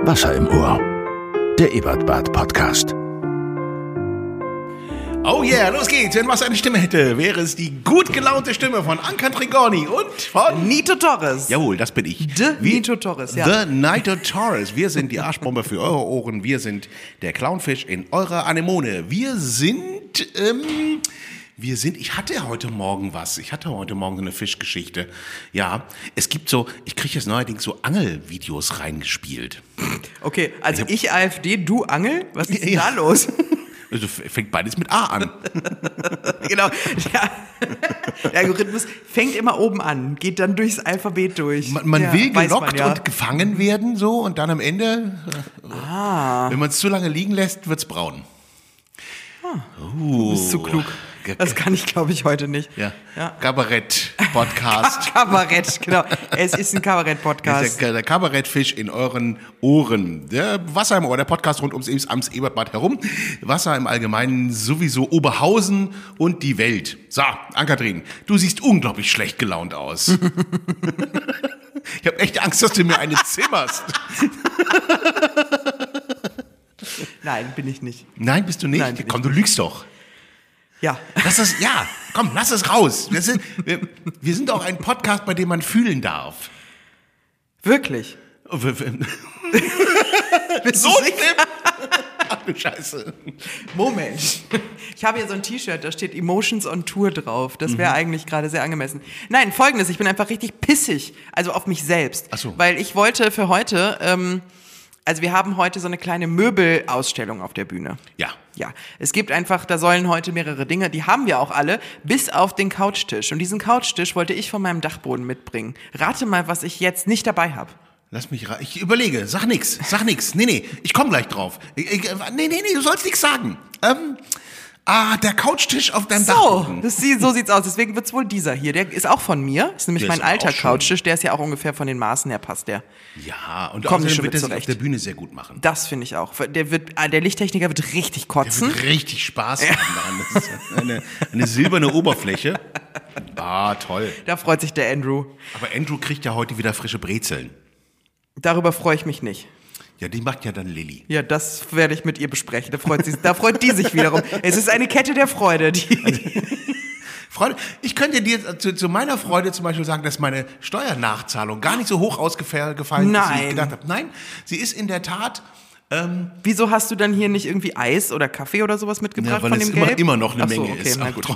Wasser im Ohr. Der Ebertbad-Podcast. Oh yeah, los geht's. Wenn was eine Stimme hätte, wäre es die gut gelaunte Stimme von Ankan Trigoni und von Nito Torres. Jawohl, das bin ich. Nito Torres, ja. The Nito Torres. Wir sind die Arschbombe für eure Ohren. Wir sind der Clownfisch in eurer Anemone. Ich hatte heute Morgen so eine Fischgeschichte. Ja, es gibt so, ich kriege jetzt neuerdings so Angelvideos reingespielt. Okay, also ich AfD, du Angel? Was ist denn da los? Also fängt beides mit A an. Genau. Ja. Der Algorithmus fängt immer oben an, geht dann durchs Alphabet durch. Man will gelockt und gefangen werden so und dann am Ende, wenn man es zu lange liegen lässt, wird's braun. Du bist zu klug. Das kann ich, glaube ich, heute nicht. Ja. Kabarett-Podcast. Kabarett, genau. Es ist ein Kabarett-Podcast. Der Kabarettfisch in euren Ohren. Der Wasser im Ohr, der Podcast rund ums Ebertbad herum. Wasser im Allgemeinen, sowieso Oberhausen und die Welt. So, Ann-Kathrin, du siehst unglaublich schlecht gelaunt aus. Ich habe echt Angst, dass du mir eine zimmerst. Nein, bin ich nicht. Nein, bist du nicht? Nein, komm, du lügst doch. Ja. Lass es raus. Wir sind auch ein Podcast, bei dem man fühlen darf. Wirklich? Bist so schlimm? Ach du Scheiße. Moment. Ich habe hier so ein T-Shirt, da steht Emotions on Tour drauf. Das wäre eigentlich gerade sehr angemessen. Nein, Folgendes, ich bin einfach richtig pissig. Also auf mich selbst. Ach so. Weil ich wollte für heute... Also wir haben heute so eine kleine Möbelausstellung auf der Bühne. Ja. Ja, es gibt einfach, da sollen heute mehrere Dinge, die haben wir auch alle, bis auf den Couchtisch. Und diesen Couchtisch wollte ich von meinem Dachboden mitbringen. Rate mal, was ich jetzt nicht dabei habe. Lass mich ich überlege, sag nix. Nee, ich komme gleich drauf. Nee, du sollst nichts sagen. Der Couchtisch auf deinem Dachboden. So sieht's aus. Deswegen wird's wohl dieser hier. Der ist auch von mir. Das ist nämlich mein alter Couchtisch. Der ist ja auch ungefähr von den Maßen her, passt der. Ja, und außerdem wird er sich auf der Bühne sehr gut machen. Das finde ich auch. Der Lichttechniker wird richtig kotzen. Der wird richtig Spaß haben. Das ist eine silberne Oberfläche. Toll. Da freut sich der Andrew. Aber Andrew kriegt ja heute wieder frische Brezeln. Darüber freue ich mich nicht. Ja, die macht ja dann Lilly. Ja, das werde ich mit ihr besprechen. Da freut die sich wiederum. Es ist eine Kette der Freude. Freude. Ich könnte dir zu meiner Freude zum Beispiel sagen, dass meine Steuernachzahlung gar nicht so hoch ausgefallen ist, wie ich gedacht habe. Nein, sie ist in der Tat... Wieso hast du dann hier nicht irgendwie Eis oder Kaffee oder sowas mitgebracht von dem Geld? Weil es immer noch eine Menge okay, ist. Aber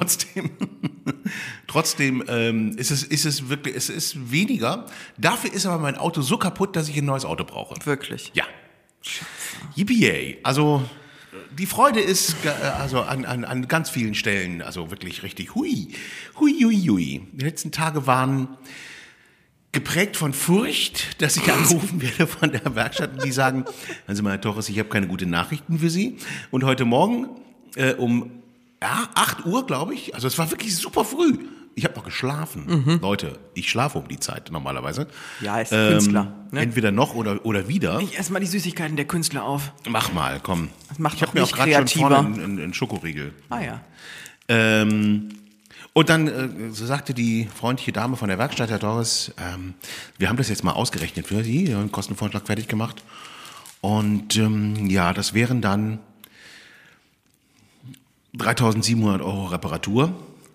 trotzdem ist es wirklich, es ist weniger. Dafür ist aber mein Auto so kaputt, dass ich ein neues Auto brauche. Wirklich? Ja. Yippie. Also die Freude ist also an ganz vielen Stellen, also wirklich richtig hui. Die letzten Tage waren geprägt von Furcht, dass ich angerufen werde von der Werkstatt und die sagen, hören Sie mal, Herr Torres, ich habe keine guten Nachrichten für Sie. Und heute Morgen um 8 Uhr, glaube ich, also es war wirklich super früh. Ich habe noch geschlafen. Leute, ich schlafe um die Zeit normalerweise. Ja, ist Künstler. Ne? Entweder noch oder wieder. Ich esse mal die Süßigkeiten der Künstler auf. Mach mal, komm. Das macht ich habe mir auch gerade schon vorne einen Schokoriegel. Ah ja. Und dann so sagte die freundliche Dame von der Werkstatt, Herr Torres, wir haben das jetzt mal ausgerechnet für Sie, einen Kostenvorschlag fertig gemacht. Und das wären dann 3.700 € Reparatur.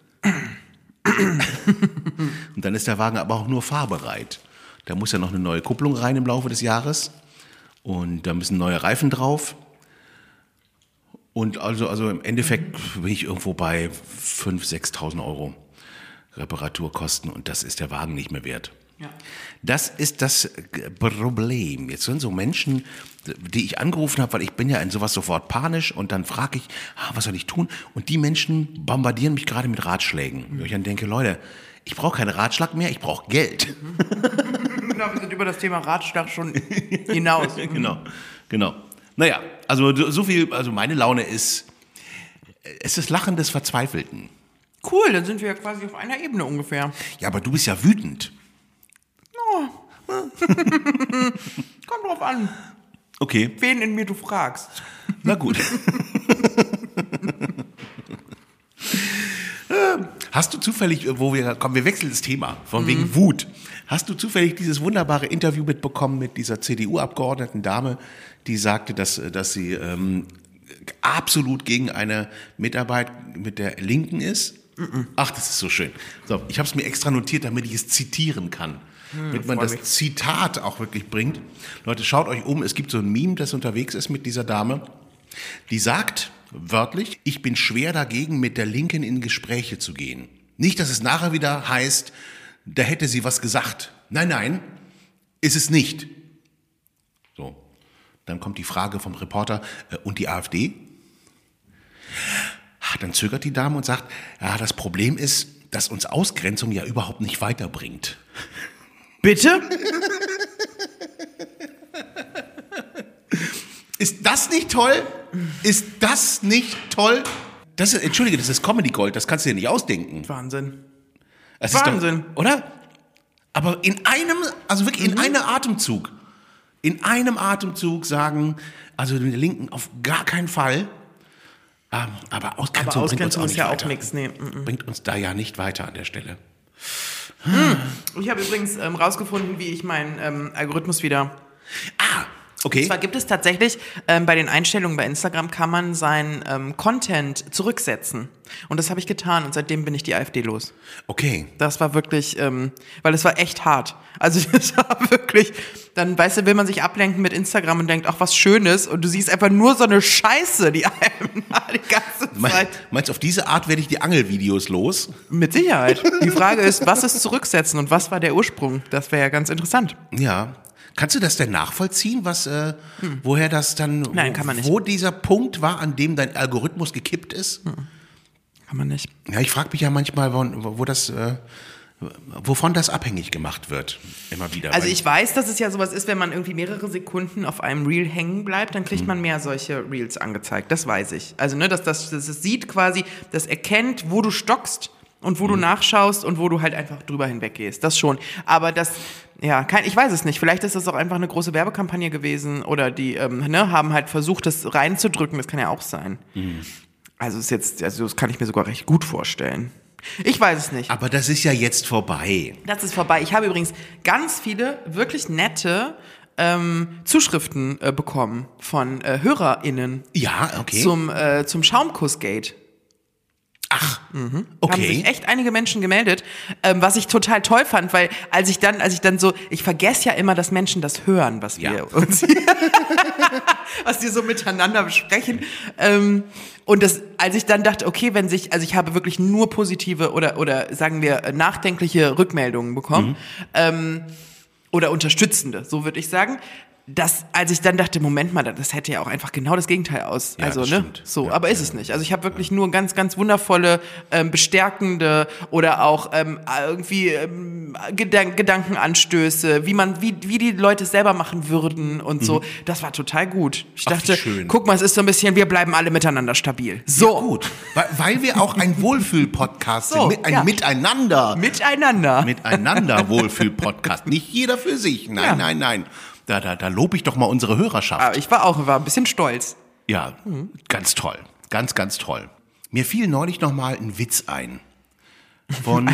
Und dann ist der Wagen aber auch nur fahrbereit. Da muss ja noch eine neue Kupplung rein im Laufe des Jahres. Und da müssen neue Reifen drauf. Und also im Endeffekt bin ich irgendwo bei 5.000, 6.000 € Reparaturkosten und das ist der Wagen nicht mehr wert. Ja. Das ist das Problem. Jetzt sind so Menschen, die ich angerufen habe, weil ich bin ja in sowas sofort panisch und dann frage ich, was soll ich tun? Und die Menschen bombardieren mich gerade mit Ratschlägen. Wo ich dann denke, Leute, ich brauche keinen Ratschlag mehr, ich brauche Geld. Genau, wir sind über das Thema Ratschlag schon hinaus. Genau. Naja, also so viel, also meine Laune ist, es ist Lachen des Verzweifelten. Cool, dann sind wir ja quasi auf einer Ebene ungefähr. Ja, aber du bist ja wütend. Oh. Kommt drauf an. Okay. Wen in mir du fragst. Na gut. Hast du zufällig, wir wechseln das Thema, von wegen Wut. Hast du zufällig dieses wunderbare Interview mitbekommen mit dieser CDU-Abgeordneten Dame, die sagte, dass sie absolut gegen eine Mitarbeit mit der Linken ist? Ach, das ist so schön. So, ich habe es mir extra notiert, damit ich es zitieren kann. Damit man das Zitat auch wirklich bringt. Leute, schaut euch um, es gibt so ein Meme, das unterwegs ist mit dieser Dame. Die sagt wörtlich, ich bin schwer dagegen, mit der Linken in Gespräche zu gehen. Nicht, dass es nachher wieder heißt, da hätte sie was gesagt. Nein, ist es nicht. So, dann kommt die Frage vom Reporter, und die AfD? Dann zögert die Dame und sagt, ja, das Problem ist, dass uns Ausgrenzung ja überhaupt nicht weiterbringt. Bitte? Ist das nicht toll? Ist das nicht toll? Entschuldige, das ist Comedy Gold, das kannst du dir nicht ausdenken. Wahnsinn. Das Wahnsinn. Ist doch, oder? Aber in einem Atemzug sagen, also den Linken auf gar keinen Fall. Aber Ausgrenzung bringt uns auch nicht weiter. nichts. Nee. Bringt uns da ja nicht weiter an der Stelle. Ich habe übrigens rausgefunden, wie ich meinen Algorithmus wieder... Okay. Und zwar gibt es tatsächlich, bei den Einstellungen bei Instagram kann man seinen Content zurücksetzen. Und das habe ich getan und seitdem bin ich die AfD los. Okay. Das war wirklich, weil das war echt hart. Also das war wirklich, dann weißt du, will man sich ablenken mit Instagram und denkt, ach was Schönes und du siehst einfach nur so eine Scheiße, die einem die ganze Zeit. Meinst du, auf diese Art werde ich die Angelvideos los? Mit Sicherheit. Die Frage ist, was ist zurücksetzen und was war der Ursprung? Das wäre ja ganz interessant. Ja. Kannst du das denn nachvollziehen, woher das dann, Nein, kann man nicht. Wo dieser Punkt war, an dem dein Algorithmus gekippt ist? Kann man nicht. Ja, ich frage mich ja manchmal, wovon das abhängig gemacht wird, immer wieder. Also ich weiß, dass es ja sowas ist, wenn man irgendwie mehrere Sekunden auf einem Reel hängen bleibt, dann kriegt man mehr solche Reels angezeigt. Das weiß ich. Also das sieht quasi, das erkennt, wo du stockst und wo du nachschaust und wo du halt einfach drüber hinweggehst. Das schon. Aber ich weiß es nicht. Vielleicht ist das auch einfach eine große Werbekampagne gewesen oder die haben halt versucht, das reinzudrücken. Das kann ja auch sein. Also das kann ich mir sogar recht gut vorstellen. Ich weiß es nicht. Aber das ist ja jetzt vorbei. Das ist vorbei. Ich habe übrigens ganz viele wirklich nette Zuschriften bekommen von HörerInnen. Ja, okay. Zum Schaumkuss-Gate. Ach, Okay. Haben sich echt einige Menschen gemeldet, was ich total toll fand, weil als ich dann so, ich vergesse ja immer, dass Menschen das hören, was wir uns was wir so miteinander besprechen. Und als ich dann dachte, okay, ich habe wirklich nur positive oder sagen wir nachdenkliche Rückmeldungen bekommen, oder unterstützende, so würde ich sagen. Als ich dann dachte, Moment mal, das hätte ja auch einfach genau das Gegenteil aus. Ja, also, das stimmt. So, ja, aber ist es nicht. Also ich habe wirklich nur ganz, ganz wundervolle, bestärkende oder auch irgendwie Gedankenanstöße, wie die Leute es selber machen würden und so. Das war total gut. Ich dachte, guck mal, es ist so ein bisschen, wir bleiben alle miteinander stabil. So. Ja, gut. Weil wir auch ein Wohlfühl-Podcast sind. Ein Miteinander. Miteinander Wohlfühl-Podcast. Nicht jeder für sich. Nein. Da lobe ich doch mal unsere Hörerschaft. Aber ich war ein bisschen stolz. Ja, ganz toll. Ganz, ganz toll. Mir fiel neulich noch mal ein Witz ein. Von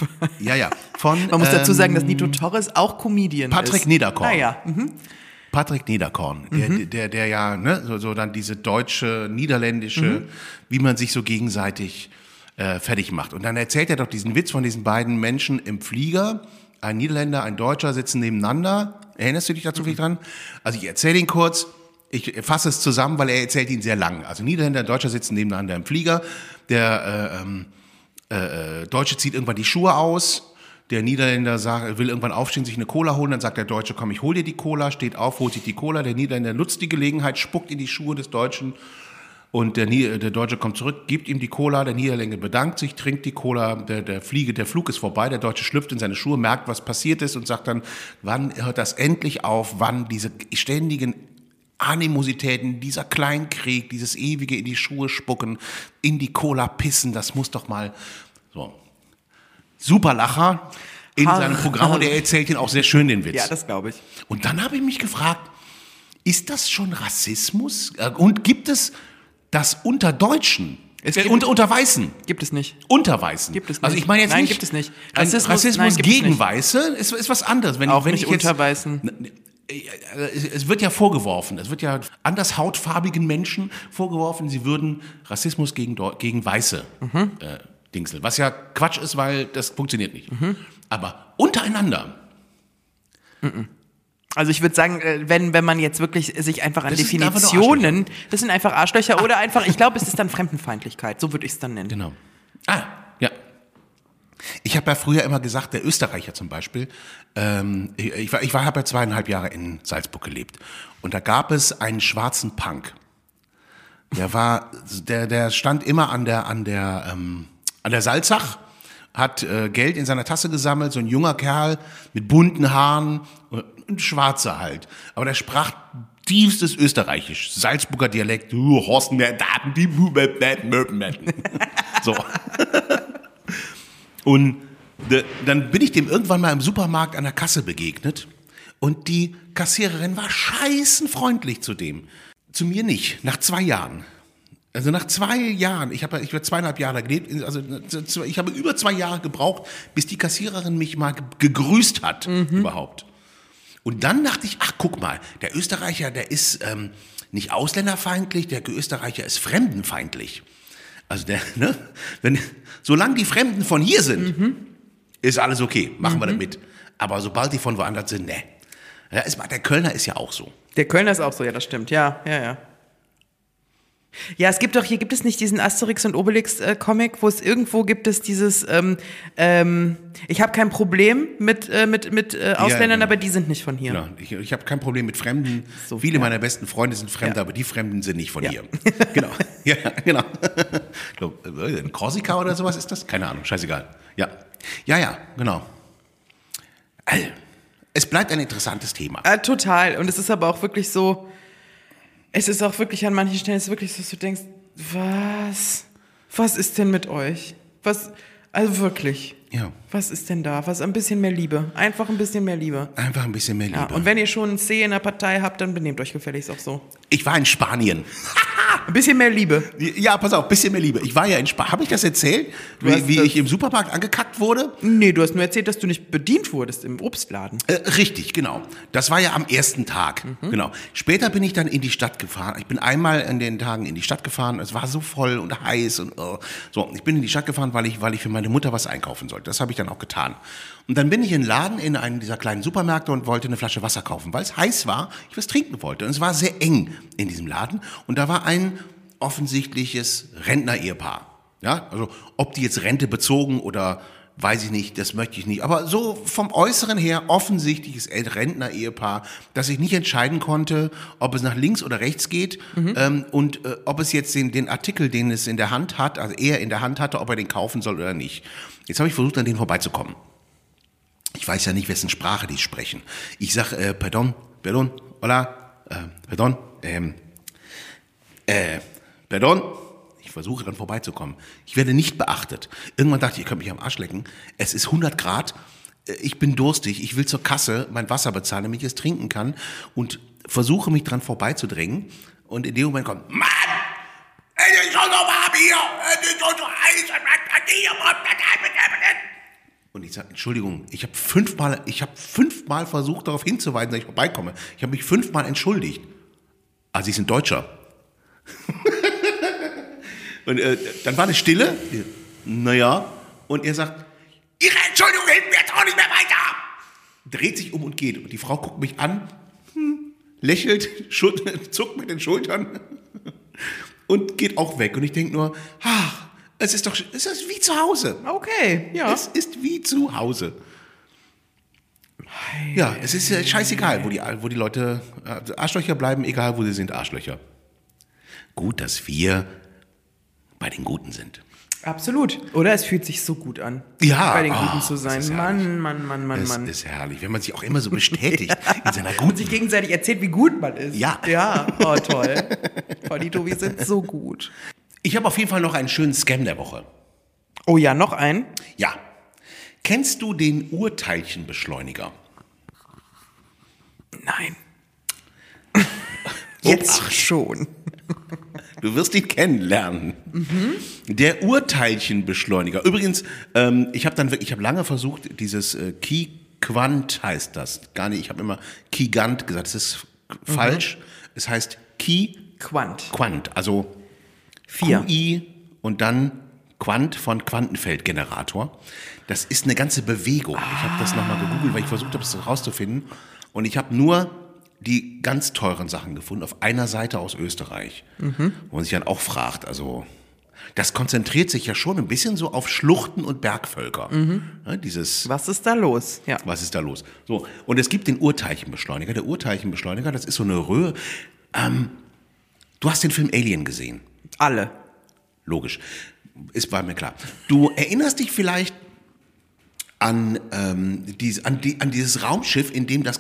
Man muss dazu sagen, dass Nito Torres auch Comedian Patrick ist. Niederkorn. Mhm. Patrick Niederkorn, der ja, so dann diese deutsche, niederländische, wie man sich so gegenseitig fertig macht. Und dann erzählt er doch diesen Witz von diesen beiden Menschen im Flieger. Ein Niederländer, ein Deutscher sitzen nebeneinander. Erinnerst du dich dazu vielleicht dran? Also ich erzähle ihn kurz. Ich fasse es zusammen, weil er erzählt ihn sehr lang. Also Niederländer und Deutscher sitzen nebeneinander im Flieger. Der Deutsche zieht irgendwann die Schuhe aus. Der Niederländer will irgendwann aufstehen, sich eine Cola holen. Dann sagt der Deutsche, komm, ich hol dir die Cola. Steht auf, holt sich die Cola. Der Niederländer nutzt die Gelegenheit, spuckt in die Schuhe des Deutschen. Und der Deutsche kommt zurück, gibt ihm die Cola, der Niederländer bedankt sich, trinkt die Cola, der Flug ist vorbei, der Deutsche schlüpft in seine Schuhe, merkt, was passiert ist und sagt dann, wann hört das endlich auf, wann diese ständigen Animositäten, dieser Kleinkrieg, dieses ewige in die Schuhe spucken, in die Cola pissen, das muss doch mal so. Super Lacher in seinem Programm und er erzählt ihn auch sehr schön den Witz. Ja, das glaube ich. Und dann habe ich mich gefragt, ist das schon Rassismus? Und gibt es das unter Deutschen, Unter Weißen. Gibt es nicht. Unter Weißen. Gibt es nicht. Also ich meine jetzt Nein, nicht. gibt es nicht. Rassismus nein, gibt gegen es nicht. Weiße ist was anderes. Auch wenn nicht ich jetzt, unter Weißen. Es wird ja vorgeworfen, es wird ja anders hautfarbigen Menschen vorgeworfen, sie würden Rassismus gegen Weiße dingseln. Was ja Quatsch ist, weil das funktioniert nicht. Aber untereinander. Also ich würde sagen, wenn man jetzt wirklich sich einfach an Das sind einfach nur Definitionen, das sind einfach Arschlöcher oder einfach, ich glaube, es ist dann Fremdenfeindlichkeit, so würde ich es dann nennen. Genau. Ja. Ich habe ja früher immer gesagt, der Österreicher zum Beispiel, habe ja 2,5 Jahre in Salzburg gelebt und da gab es einen schwarzen Punk. Der stand immer an der Salzach, hat Geld in seiner Tasse gesammelt, so ein junger Kerl mit bunten Haaren, ein Schwarzer halt. Aber der sprach tiefstes Österreichisch, Salzburger Dialekt, Horst mehr Daten, die so. Und dann bin ich dem irgendwann mal im Supermarkt an der Kasse begegnet und die Kassiererin war scheißenfreundlich zu dem. Zu mir nicht, nach 2 Jahren. Also nach 2 Jahren, ich habe 2,5 Jahre gelebt, also ich habe über 2 Jahre gebraucht, bis die Kassiererin mich mal gegrüßt hat überhaupt. Und dann dachte ich, ach guck mal, der Österreicher, der ist nicht ausländerfeindlich, der Österreicher ist fremdenfeindlich. Also solange die Fremden von hier sind, ist alles okay, machen wir das mit. Aber sobald die von woanders sind, ne. Ja, der Kölner ist ja auch so. Der Kölner ist auch so, ja, das stimmt, ja. Ja, es gibt es nicht diesen Asterix und Obelix Comic, wo es irgendwo gibt es dieses, ich habe kein Problem mit Ausländern, aber die sind nicht von hier. Genau. Ich habe kein Problem mit Fremden. So, Viele meiner besten Freunde sind Fremde, aber die Fremden sind nicht von hier. Genau. Genau. Ich glaube, in Korsika oder sowas ist das? Keine Ahnung, scheißegal. Ja, genau. Es bleibt ein interessantes Thema. Total. Und es ist aber auch wirklich so, es ist auch wirklich an manchen Stellen, es ist wirklich so, dass du denkst, was ist denn mit euch? Also wirklich. Ja. Was ist denn da? Ein bisschen mehr Liebe. Einfach ein bisschen mehr Liebe. Einfach ein bisschen mehr Liebe. Ja, und wenn ihr schon ein C in der Partei habt, dann benehmt euch gefälligst auch so. Ich war in Spanien. Ein bisschen mehr Liebe. Ja, pass auf, ein bisschen mehr Liebe. Ich war ja in Spanien. Habe ich das erzählt? Wie ich im Supermarkt angekackt wurde? Nee, du hast nur erzählt, dass du nicht bedient wurdest im Obstladen. Richtig, genau. Das war ja am ersten Tag. Genau. Später bin ich dann in die Stadt gefahren. Ich bin einmal an den Tagen in die Stadt gefahren. Es war so voll und heiß und so. Ich bin in die Stadt gefahren, weil ich für meine Mutter was einkaufen sollte. Das habe ich dann auch getan. Und dann bin ich in den Laden in einen dieser kleinen Supermärkte und wollte eine Flasche Wasser kaufen, weil es heiß war, ich was trinken wollte. Und es war sehr eng in diesem Laden. Und da war ein offensichtliches Rentner-Ehepaar. Ja, also ob die jetzt Rente bezogen oder weiß ich nicht, das möchte ich nicht. Aber so vom Äußeren her offensichtliches Rentner-Ehepaar, dass ich nicht entscheiden konnte, ob es nach links oder rechts geht und ob es jetzt den Artikel, den es in der Hand hat, also er in der Hand hatte, ob er den kaufen soll oder nicht. Jetzt habe ich versucht, an denen vorbeizukommen. Ich weiß ja nicht, wessen Sprache die sprechen. Ich sag, pardon, hola, pardon, pardon. Ich versuche dann vorbeizukommen. Ich werde nicht beachtet. Irgendwann dachte ich, ihr könnt mich am Arsch lecken. Es ist 100 Grad. Ich bin durstig. Ich will zur Kasse mein Wasser bezahlen, damit ich es trinken kann. Und versuche mich dran vorbeizudrängen. Und in dem Moment kommt, Mann! Es ist schon so warm hier! Es ist schon so heiß! Und ich sage, Entschuldigung, ich habe 5-mal versucht, darauf hinzuweisen, dass ich vorbeikomme. Ich habe mich 5-mal entschuldigt. Ah, Sie sind Deutscher. Und dann war eine Stille. Naja. Und er sagt, Ihre Entschuldigung hilft mir jetzt auch nicht mehr weiter. Dreht sich um und geht. Und die Frau guckt mich an, lächelt, zuckt mit den Schultern und geht auch weg. Und ich denke nur, ach, es ist wie zu Hause. Okay, ja. Es ist wie zu Hause. Ja, es ist scheißegal, wo die Leute, Arschlöcher bleiben, egal wo sie sind, Arschlöcher. Gut, dass wir bei den Guten sind. Absolut. Oder es fühlt sich so gut an, bei den Guten zu sein. Mann. Das ist herrlich, wenn man sich auch immer so bestätigt in seiner Guten. Und sich gegenseitig erzählt, wie gut man ist. Ja. Ja, oh toll. Paulito, wir sind so gut. Ich habe auf jeden Fall noch einen schönen Scam der Woche. Oh ja, noch einen? Ja. Kennst du den Urteilchenbeschleuniger? Nein. Jetzt schon. Du wirst ihn kennenlernen. Der Urteilchenbeschleuniger. Übrigens, ich habe lange versucht, dieses Ki-Quant heißt das. Gar nicht, ich habe immer Ki-Gant gesagt. Das ist falsch. Es heißt Quant. Also 4. QI und dann Quant von Quantenfeldgenerator. Das ist eine ganze Bewegung. Ich habe das nochmal gegoogelt, weil ich versucht habe, es herauszufinden. Und ich habe nur die ganz teuren Sachen gefunden auf einer Seite aus Österreich. Wo man sich dann auch fragt, also das konzentriert sich ja schon ein bisschen so auf Schluchten und Bergvölker. Ja, Was ist da los? Ja. Was ist da los? So, und es gibt den Urteilchenbeschleuniger. Der Urteilchenbeschleuniger, das ist so eine Röhre. Du hast den Film Alien gesehen. Alle. Logisch. War mir klar. Du erinnerst dich vielleicht an dieses Raumschiff, in dem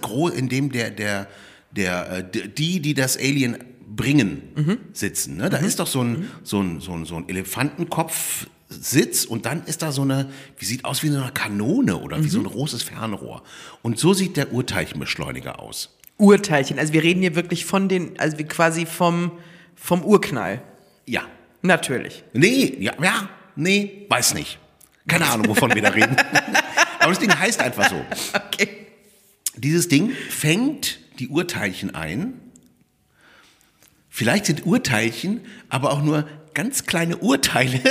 die das Alien bringen, sitzen. Ne? Da ist doch so ein Elefantenkopf-Sitz und dann ist da wie sieht aus wie so eine Kanone oder wie so ein großes Fernrohr. Und so sieht der Urteilchenbeschleuniger aus. Urteilchen, also wir reden hier wirklich quasi vom Urknall. Ja. Natürlich. Nee, weiß nicht. Keine Ahnung, wovon wir da reden. Aber das Ding heißt einfach so. Okay. Dieses Ding fängt die Urteilchen ein. Vielleicht sind Urteilchen aber auch nur ganz kleine Urteile.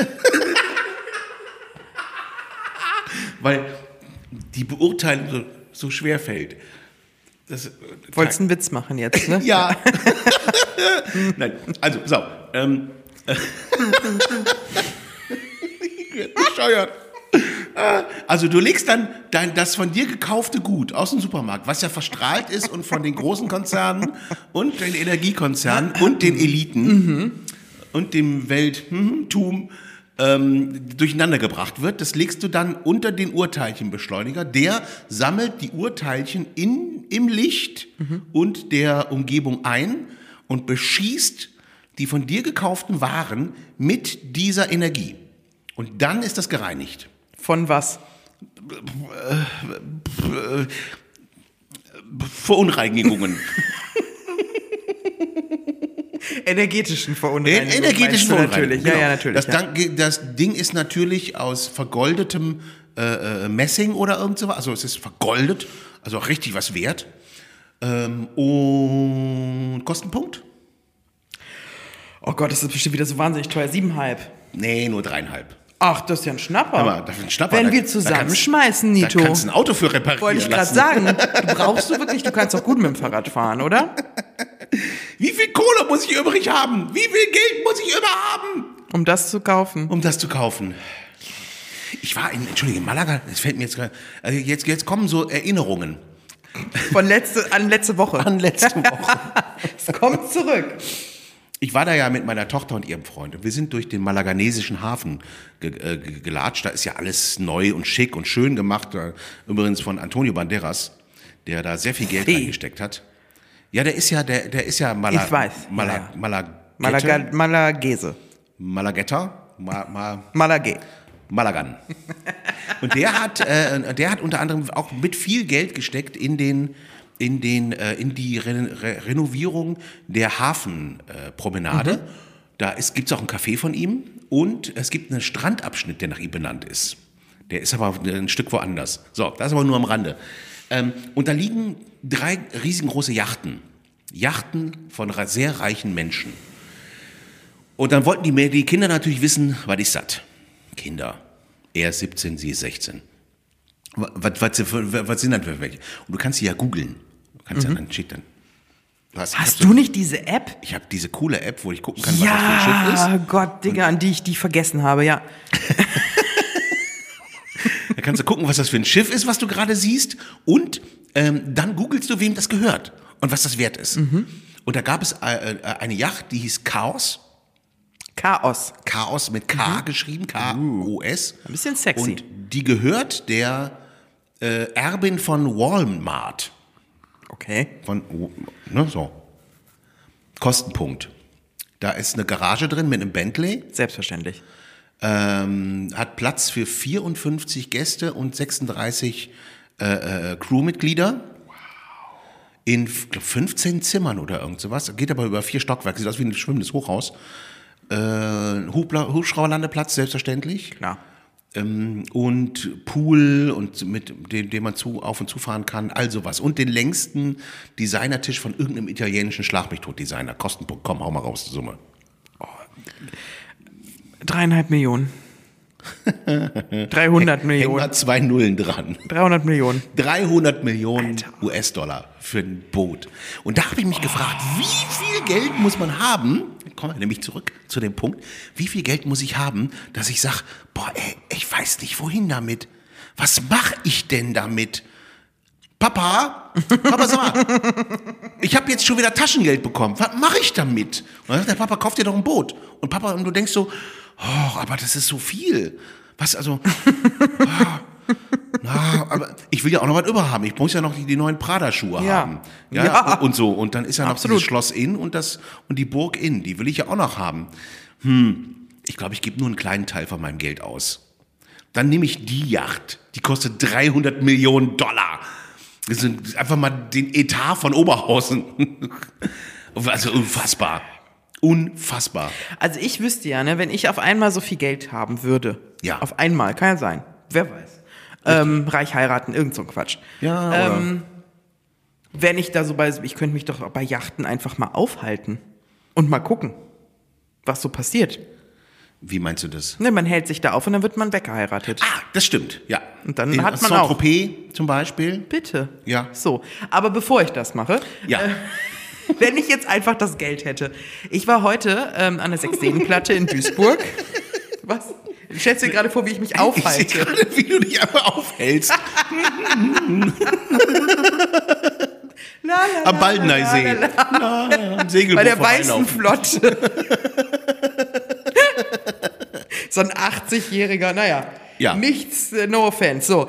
Weil die Beurteilung so schwer fällt. Wolltest einen Witz machen jetzt, ne? Ja. Nein, also, so. Ich werde bescheuert. Also du legst dann das von dir gekaufte Gut aus dem Supermarkt, was ja verstrahlt ist und von den großen Konzernen und den Energiekonzernen und den Eliten und dem Welttum durcheinander gebracht wird, das legst du dann unter den Urteilchenbeschleuniger. Der sammelt die Urteilchen im Licht und der Umgebung ein und beschießt die von dir gekauften Waren mit dieser Energie. Und dann ist das gereinigt. Von was? Verunreinigungen. Energetischen Verunreinigungen. Energetischen Verunreinigungen. Natürlich. Genau. Ja, natürlich. Das Ding ist natürlich aus vergoldetem Messing oder irgend sowas. Also es ist vergoldet, also auch richtig was wert. Und Kostenpunkt? Oh Gott, das ist bestimmt wieder so wahnsinnig teuer. 7,5. Nee, nur 3,5. Ach, das ist ja ein Schnapper. Aber das ist ein Schnapper. Wenn wir zusammenschmeißen, Nito. Da kannst du ein Auto für reparieren. Wollte ich gerade sagen. Du kannst doch gut mit dem Fahrrad fahren, oder? Wie viel Kohle muss ich übrig haben? Wie viel Geld muss ich über haben? Um das zu kaufen. Ich war in Malaga, das fällt mir jetzt gerade, also jetzt kommen so Erinnerungen. An letzte Woche. Es kommt zurück. Ich war da ja mit meiner Tochter und ihrem Freund und wir sind durch den malaganesischen Hafen gelatscht. Da ist ja alles neu und schick und schön gemacht. Übrigens von Antonio Banderas, der da sehr viel Geld reingesteckt hat. Ja, der ist ja Ich weiß. Malagese. Malagan. Und der hat unter anderem auch mit viel Geld gesteckt in die Renovierung der Hafenpromenade. Da gibt's auch ein Café von ihm und es gibt einen Strandabschnitt, der nach ihm benannt ist. Der ist aber ein Stück woanders. So, das ist aber nur am Rande. Und da liegen 3 riesengroße Yachten. Yachten von sehr reichen Menschen. Und dann wollten die Kinder natürlich wissen, was ist das? Kinder. Er ist 17, sie ist 16. Was sind das für welche? Und du kannst sie ja googeln. Du kannst ja dann steht dann. Hast du nicht diese App? Ich habe diese coole App, wo ich gucken kann, was das für ein Schiff ist. Ja, Gott, Digga, an die ich die vergessen habe, ja. Da kannst du gucken, was das für ein Schiff ist, was du gerade siehst. Und dann googelst du, wem das gehört und was das wert ist. Und da gab es eine Yacht, die hieß Chaos. Chaos mit K geschrieben, K-O-S. Ein bisschen sexy. Und die gehört der Erbin von Walmart. Okay. So. Kostenpunkt. Da ist eine Garage drin mit einem Bentley. Selbstverständlich. Hat Platz für 54 Gäste und 36 Crewmitglieder. Wow. In 15 Zimmern oder irgend sowas. Geht aber über 4 Stockwerke. Sieht aus wie ein schwimmendes Hochhaus. Hubschrauberlandeplatz, selbstverständlich. Klar. Und Pool und mit dem man auf und zufahren kann, all sowas. Und den längsten Designertisch von irgendeinem italienischen Schlag-mich-tot-Designer. Kostenpunkt, komm, hau mal raus, die Summe. 3,5 Millionen. 300 Millionen. Hängen mal 2 Nullen dran. 300 Millionen. 300 Millionen US-Dollar für ein Boot. Und da habe ich mich gefragt, wie viel Geld muss man haben? Kommen wir nämlich zurück zu dem Punkt. Wie viel Geld muss ich haben, dass ich sage, boah, ey, ich weiß nicht, wohin damit. Was mache ich denn damit? Papa, sag mal, ich habe jetzt schon wieder Taschengeld bekommen. Was mache ich damit? Und dann sagt der Papa, kauf dir doch ein Boot. Und Papa, und du denkst so, oh, aber das ist so viel. Was, also, aber ich will ja auch noch was über haben. Ich muss ja noch die neuen Prada-Schuhe haben. Ja. Und so. Und dann ist ja noch Absolut. das Schloss Inn und die Burg Inn. Die will ich ja auch noch haben. Ich glaube, ich gebe nur einen kleinen Teil von meinem Geld aus. Dann nehme ich die Yacht. Die kostet 300 Millionen Dollar. Das sind einfach mal den Etat von Oberhausen. Also unfassbar. Unfassbar. Also ich wüsste ja, ne, wenn ich auf einmal so viel Geld haben würde. Ja. Auf einmal, kann ja sein. Wer weiß. Reich heiraten, irgend so ein Quatsch. Ja, wenn ich da so ich könnte mich doch bei Yachten einfach mal aufhalten und mal gucken, was so passiert. Wie meinst du das? Ne, man hält sich da auf und dann wird man weggeheiratet. Ah, das stimmt, ja. Und dann in hat man auch. Saint-Tropez zum Beispiel. Bitte. Ja. So, aber bevor ich das mache, Ja. wenn ich jetzt einfach das Geld hätte. Ich war heute an der Sechsseenplatte in Duisburg. Was? Ich schätze dir gerade vor, wie ich mich aufhalte. Ich sehe gerade, wie du dich einfach aufhältst. Am Baldeneysee. Am Segelboot Bei der Weißen vorbeilaufen. Flotte. So ein 80-Jähriger, naja. Ja. Nichts, no offense. So,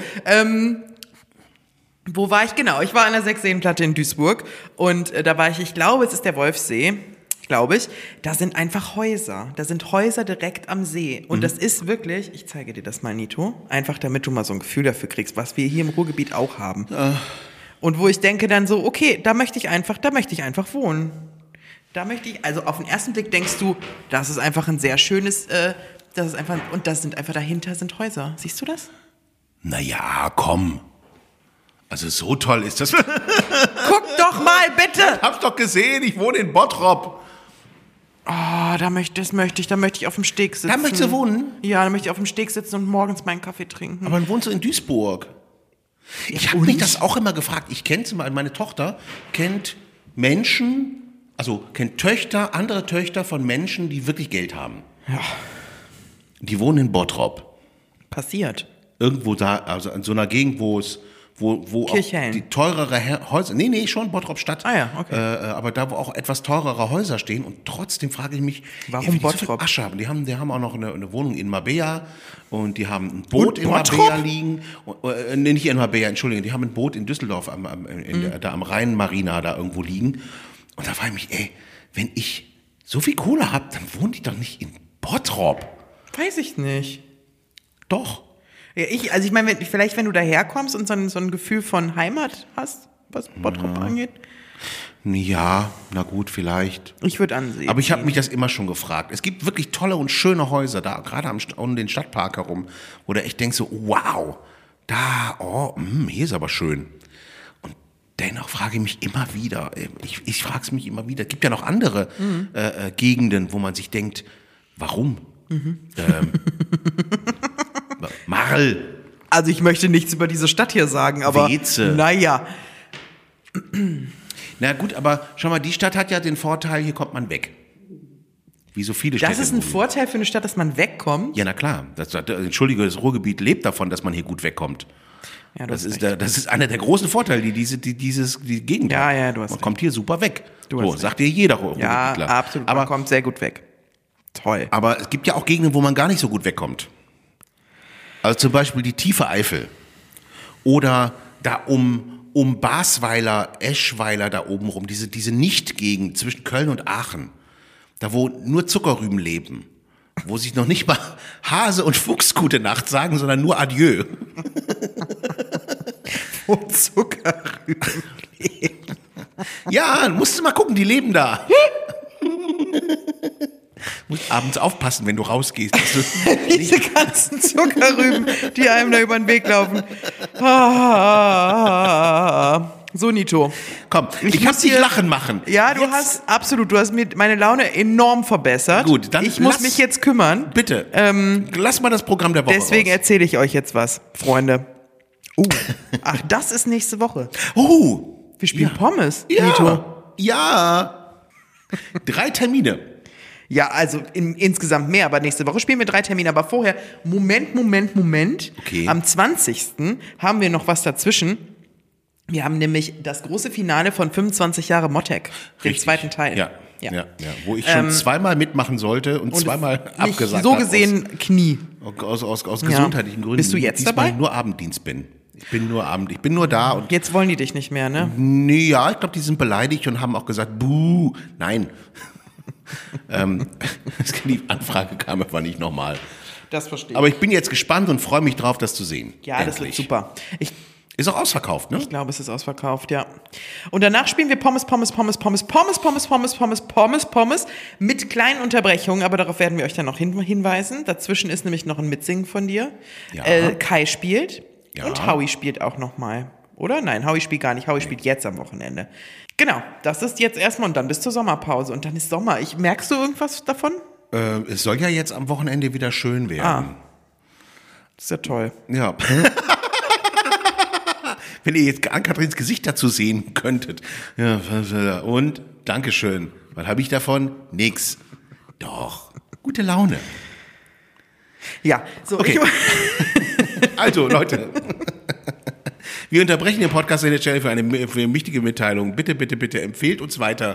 wo war ich? Genau, ich war an der Sechsseenplatte in Duisburg und da war ich glaube, es ist der Wolfsee, glaube ich. Da sind einfach Häuser. Da sind Häuser direkt am See. Und das ist wirklich, ich zeige dir das mal, Nito, einfach damit du mal so ein Gefühl dafür kriegst, was wir hier im Ruhrgebiet auch haben. Und wo ich denke dann so, okay, da möchte ich einfach wohnen. Da möchte ich, also auf den ersten Blick denkst du, das ist einfach ein sehr schönes, das ist einfach, und das sind einfach, dahinter sind Häuser. Siehst du das? Naja, komm. Also so toll ist das. Guck doch mal, bitte! Hab's doch gesehen, ich wohne in Bottrop. Oh, da möchte ich auf dem Steg sitzen. Da möchtest du wohnen? Ja, da möchte ich auf dem Steg sitzen und morgens meinen Kaffee trinken. Aber dann wohnst du in Duisburg. Ich habe mich das auch immer gefragt. Ich kenne meine Tochter kennt Menschen, also kennt Töchter, andere Töchter von Menschen, die wirklich Geld haben. Ja. Die wohnen in Bottrop. Passiert. Irgendwo da, also in so einer Gegend, wo auch Kirchhellen. die teurere Häuser, nee, schon Bottrop Stadt. Ah ja, okay. Aber da, wo auch etwas teurere Häuser stehen und trotzdem frage ich mich, Warum wie die so Bottrop? viel Asche haben. Die haben auch noch eine Wohnung in Marbella und die haben ein Boot in Bottrop? Marbella liegen. Nee, nicht in Marbella, Entschuldigung, die haben ein Boot in Düsseldorf da am Rhein-Marina da irgendwo liegen. Und da frage ich mich, ey, wenn ich so viel Kohle habe, dann wohnen die doch nicht in Bottrop. Weiß ich nicht. Doch. Ja, ich meine, vielleicht wenn du daherkommst und so ein Gefühl von Heimat hast, was Bottrop angeht. Ja, na gut, vielleicht. Ich würde ansehen. Aber ich habe mich das immer schon gefragt. Es gibt wirklich tolle und schöne Häuser da, gerade um den Stadtpark herum, wo du echt denkst so, wow, hier ist aber schön. Und dennoch frage ich mich immer wieder, ich frage es mich immer wieder, es gibt ja noch andere Gegenden, wo man sich denkt, warum? Marl. Also ich möchte nichts über diese Stadt hier sagen, aber Weze. naja. Na gut, aber schau mal, die Stadt hat ja den Vorteil, hier kommt man weg. Wie so viele Städte. Das ist ein Vorteil für eine Stadt, dass man wegkommt. Ja, na klar. Entschuldige, das Ruhrgebiet lebt davon, dass man hier gut wegkommt. Ja, das ist einer der großen Vorteile, die die Gegend hat. Ja, du hast Man recht. kommt hier super weg. Du hast recht. Sagt dir jeder Ja, Ruhrgebietler. absolut. Man kommt sehr gut weg. Toll. Aber es gibt ja auch Gegenden, wo man gar nicht so gut wegkommt. Also zum Beispiel die tiefe Eifel. Oder da um Basweiler, Eschweiler da oben rum. Diese Nicht-Gegend zwischen Köln und Aachen. Da wo nur Zuckerrüben leben. Wo sich noch nicht mal Hase und Fuchs gute Nacht sagen, sondern nur Adieu. Wo Zuckerrüben leben. Ja, musst du mal gucken, die leben da. Musst abends aufpassen, wenn du rausgehst. Diese ganzen Zuckerrüben, die einem da über den Weg laufen. So, Nito. Komm, ich muss dich lachen machen. Ja, du hast mir meine Laune enorm verbessert. Gut, dann ich muss mich jetzt kümmern. Bitte, lass mal das Programm der Woche Deswegen raus. erzähle ich euch jetzt was, Freunde. Ach, das ist nächste Woche. Wir spielen Pommes, Nito. Ja. 3 Termine. Ja, also insgesamt mehr, aber nächste Woche spielen wir 3 Termine. Aber vorher, Moment. Okay. Am 20. haben wir noch was dazwischen. Wir haben nämlich das große Finale von 25 Jahre Mottec, den zweiten Teil. Ja. Wo ich schon zweimal mitmachen sollte und zweimal abgesagt so habe. gesehen Knie. Aus gesundheitlichen Gründen. Bist du jetzt dabei? Nur Abenddienst bin. Ich bin nur da. Und Jetzt wollen die dich nicht mehr, ne? nee, ja, ich glaube, die sind beleidigt und haben auch gesagt, buh, nein. Die Anfrage kam einfach nicht nochmal. Das verstehe ich. Aber ich bin jetzt gespannt und freue mich drauf, das zu sehen. Ja, endlich. das wird super. Ist auch ausverkauft, ne? Ich glaube, es ist ausverkauft, ja. Und danach spielen wir Pommes mit kleinen Unterbrechungen, aber darauf werden wir euch dann noch hinweisen. Dazwischen ist nämlich noch ein Mitsingen von dir. Ja. Kai spielt und Howie spielt auch nochmal. Oder? Nein, Howie spielt gar nicht. Howie spielt jetzt am Wochenende. Genau, das ist jetzt erstmal und dann bis zur Sommerpause. Und dann ist Sommer. Merkst du irgendwas davon? Es soll ja jetzt am Wochenende wieder schön werden. Das ist ja toll. Ja. Wenn ihr jetzt Ann-Kathrins Gesicht dazu sehen könntet. Ja, und Dankeschön. Was habe ich davon? Nix. Doch. Gute Laune. Ja, so. Okay. Also, Leute. Wir unterbrechen den Podcast an der Stelle für eine wichtige Mitteilung. Bitte empfehlt uns weiter.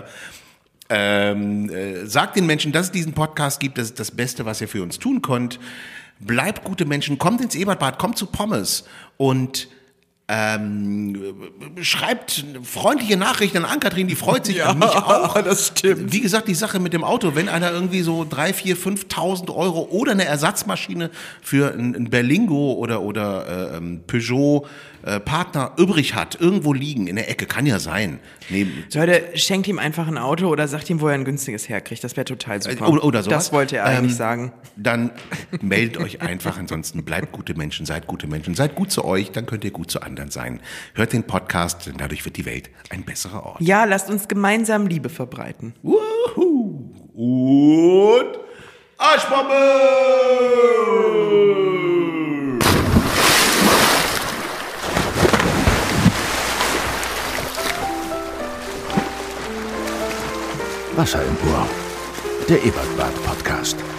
Sagt den Menschen, dass es diesen Podcast gibt. Das ist das Beste, was ihr für uns tun könnt. Bleibt gute Menschen. Kommt ins Ebertbad. Kommt zu Pommes. Und schreibt freundliche Nachrichten an Ann-Kathrin, die freut sich an mich auch. Das stimmt. Wie gesagt, die Sache mit dem Auto, wenn einer irgendwie so 3.000, 4.000, 5.000 Euro oder eine Ersatzmaschine für ein Berlingo oder Peugeot Partner übrig hat, irgendwo liegen in der Ecke, kann ja sein. Leute, schenkt ihm einfach ein Auto oder sagt ihm, wo er ein günstiges herkriegt. Das wäre total super. Oder sowas. Das wollte er eigentlich sagen. Dann meldet euch einfach, ansonsten bleibt gute Menschen, seid gut zu euch, dann könnt ihr gut zu anderen sein. Hört den Podcast, denn dadurch wird die Welt ein besserer Ort. Ja, lasst uns gemeinsam Liebe verbreiten. Wuhu. Und Arschbombe! Wasser im Ohr. Der Ebertbad Podcast.